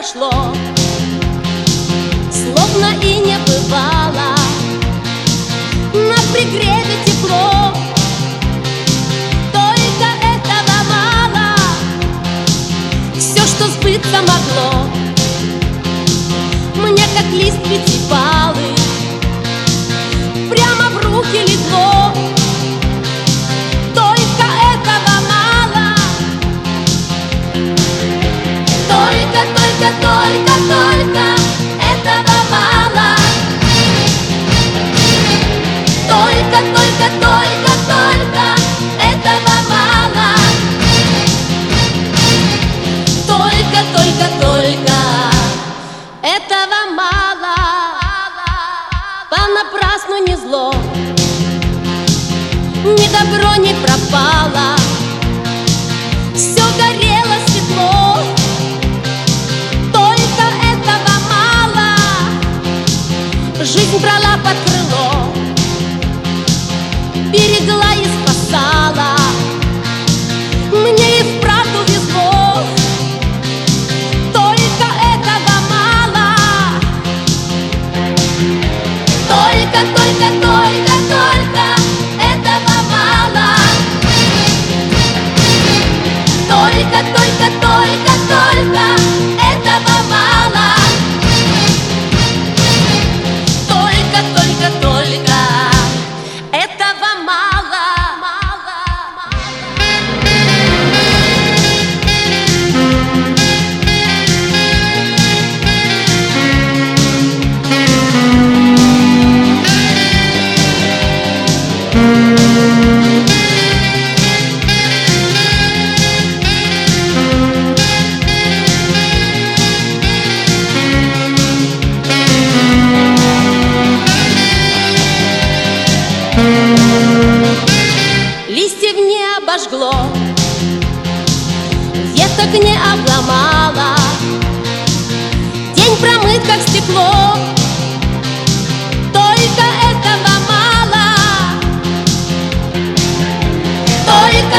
прошло, словно и не бывало. На пригреве тепло, только этого мало. Все, что сбыться могло, мне как лист пятипалый прямо в руки легло. Только этого мало. Только этого мало. Только этого мало. Только этого мало. Понапрасну не зло, ни добро не пропало. Все горело светло, только этого мало. Жизнь брала под крыло, берегла и спасала. Мне и вправду везло, только этого мало. Только этого мало. Только этого мало. Только этого мало. Листьев не обожгло, веток не обломало. День промыт, как стекло, только этого мало. Только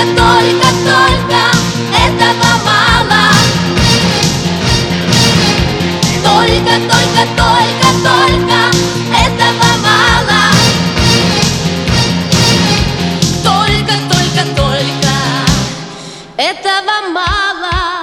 этого мало. Только этого мало. Только этого мало.